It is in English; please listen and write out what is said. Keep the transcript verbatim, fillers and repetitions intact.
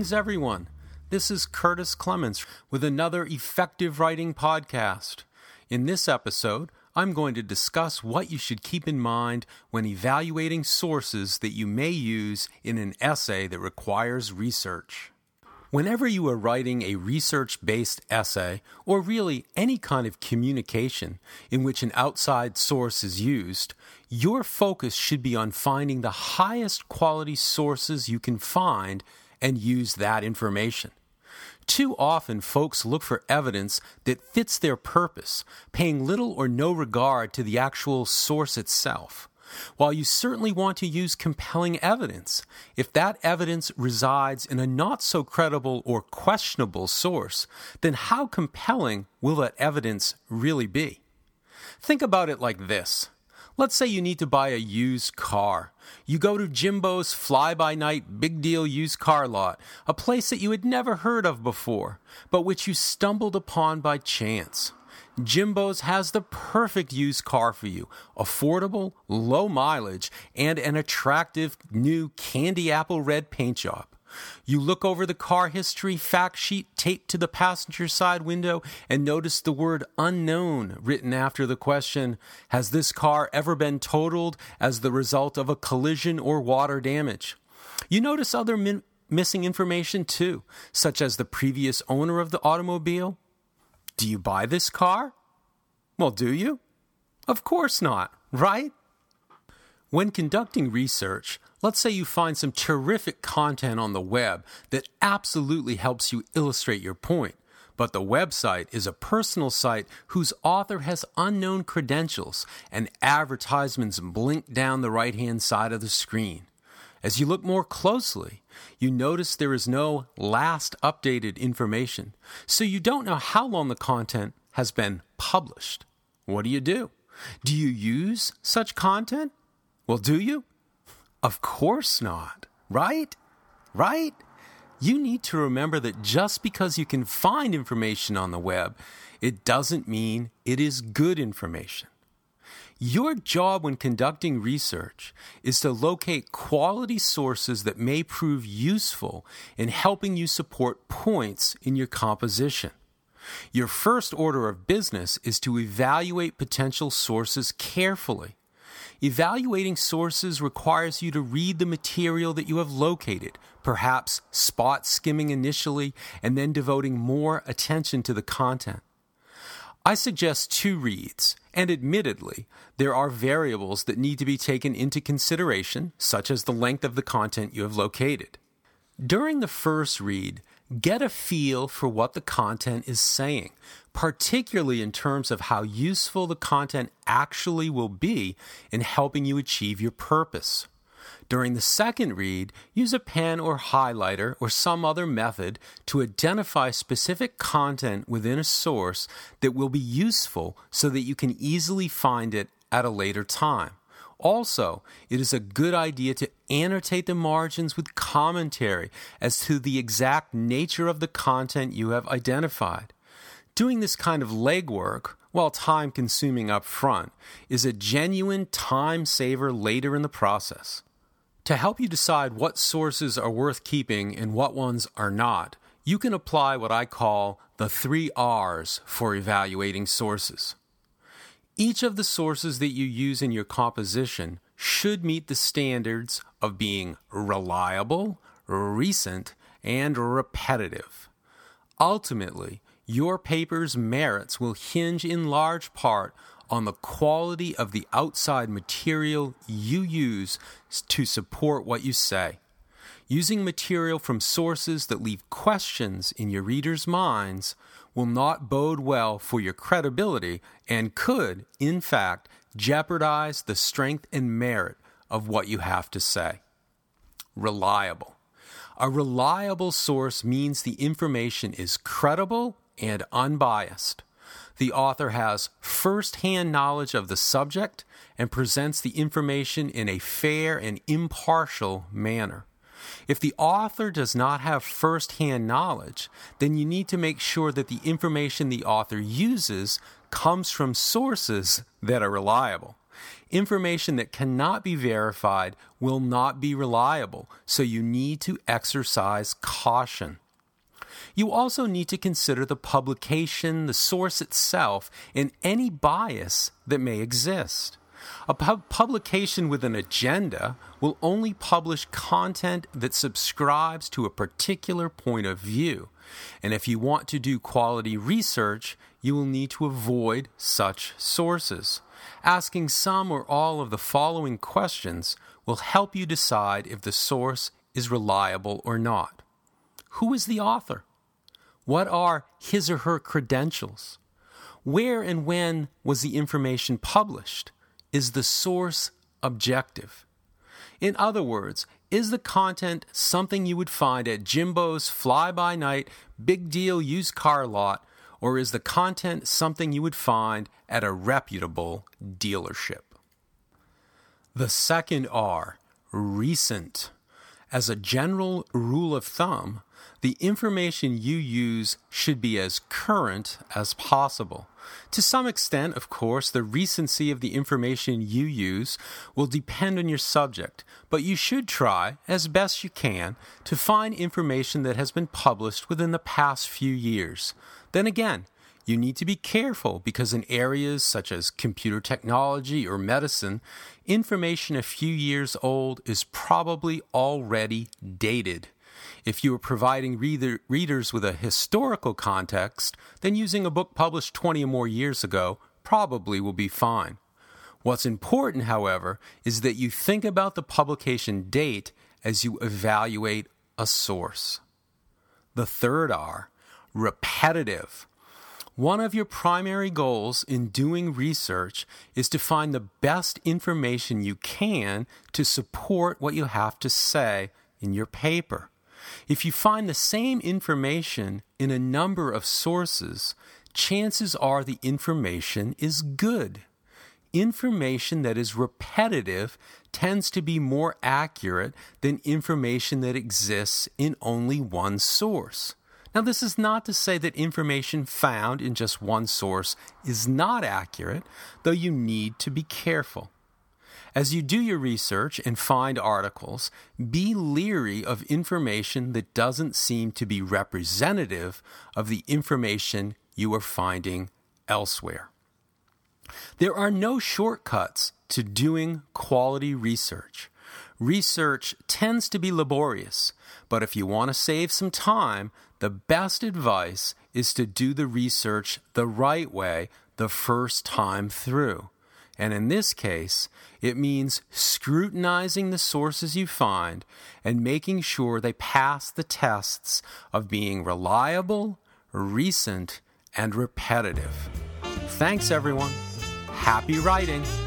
Greetings, everyone. This is Curtis Clements with another effective writing podcast. In this episode, I'm going to discuss what you should keep in mind when evaluating sources that you may use in an essay that requires research. Whenever you are writing a research-based essay, or really any kind of communication in which an outside source is used, your focus should be on finding the highest quality sources you can find and use that information. Too often, folks look for evidence that fits their purpose, paying little or no regard to the actual source itself. While you certainly want to use compelling evidence, if that evidence resides in a not-so-credible or questionable source, then how compelling will that evidence really be? Think about it like this. Let's say you need to buy a used car. You go to Jimbo's fly-by-night big deal used car lot, a place that you had never heard of before, but which you stumbled upon by chance. Jimbo's has the perfect used car for you, affordable, low mileage, and an attractive new candy apple red paint job. You look over the car history fact sheet taped to the passenger side window and notice the word unknown written after the question, has this car ever been totaled as the result of a collision or water damage? You notice other min- missing information too, such as the previous owner of the automobile. Do you buy this car? Well, do you? Of course not, right? When conducting research, let's say you find some terrific content on the web that absolutely helps you illustrate your point, but the website is a personal site whose author has unknown credentials and advertisements blink down the right-hand side of the screen. As you look more closely, you notice there is no last updated information, so you don't know how long the content has been published. What do you do? Do you use such content? Well, do you? Of course not, right? Right? You need to remember that just because you can find information on the web, it doesn't mean it is good information. Your job when conducting research is to locate quality sources that may prove useful in helping you support points in your composition. Your first order of business is to evaluate potential sources carefully. Evaluating sources requires you to read the material that you have located, perhaps spot skimming initially and then devoting more attention to the content. I suggest two reads, and admittedly, there are variables that need to be taken into consideration, such as the length of the content you have located. During the first read, get a feel for what the content is saying, particularly in terms of how useful the content actually will be in helping you achieve your purpose. During the second read, use a pen or highlighter or some other method to identify specific content within a source that will be useful so that you can easily find it at a later time. Also, it is a good idea to annotate the margins with commentary as to the exact nature of the content you have identified. Doing this kind of legwork, while time-consuming up front, is a genuine time saver later in the process. To help you decide what sources are worth keeping and what ones are not, you can apply what I call the three R's for evaluating sources. Each of the sources that you use in your composition should meet the standards of being reliable, recent, and repetitive. Ultimately, your paper's merits will hinge in large part on the quality of the outside material you use to support what you say. Using material from sources that leave questions in your readers' minds will not bode well for your credibility and could, in fact, jeopardize the strength and merit of what you have to say. Reliable. A reliable source means the information is credible and unbiased. The author has first-hand knowledge of the subject and presents the information in a fair and impartial manner. If the author does not have first-hand knowledge, then you need to make sure that the information the author uses comes from sources that are reliable. Information that cannot be verified will not be reliable, so you need to exercise caution. You also need to consider the publication, the source itself, and any bias that may exist. A pub- publication with an agenda will only publish content that subscribes to a particular point of view. And if you want to do quality research, you will need to avoid such sources. Asking some or all of the following questions will help you decide if the source is reliable or not. Who is the author? What are his or her credentials? Where and when was the information published? Is the source objective? In other words, is the content something you would find at Jimbo's fly-by-night big deal used car lot, or is the content something you would find at a reputable dealership? The second R, recent. As a general rule of thumb, the information you use should be as current as possible. To some extent, of course, the recency of the information you use will depend on your subject, but you should try, as best you can, to find information that has been published within the past few years. Then again, you need to be careful because in areas such as computer technology or medicine, information a few years old is probably already dated. If you are providing reader, readers with a historical context, then using a book published twenty or more years ago probably will be fine. What's important, however, is that you think about the publication date as you evaluate a source. The third R, repetitive. One of your primary goals in doing research is to find the best information you can to support what you have to say in your paper. If you find the same information in a number of sources, chances are the information is good. Information that is repetitive tends to be more accurate than information that exists in only one source. Now, this is not to say that information found in just one source is not accurate, though you need to be careful. As you do your research and find articles, be leery of information that doesn't seem to be representative of the information you are finding elsewhere. There are no shortcuts to doing quality research. Research tends to be laborious, but if you want to save some time, the best advice is to do the research the right way the first time through. And in this case, it means scrutinizing the sources you find and making sure they pass the tests of being reliable, recent, and repetitive. Thanks, everyone. Happy writing!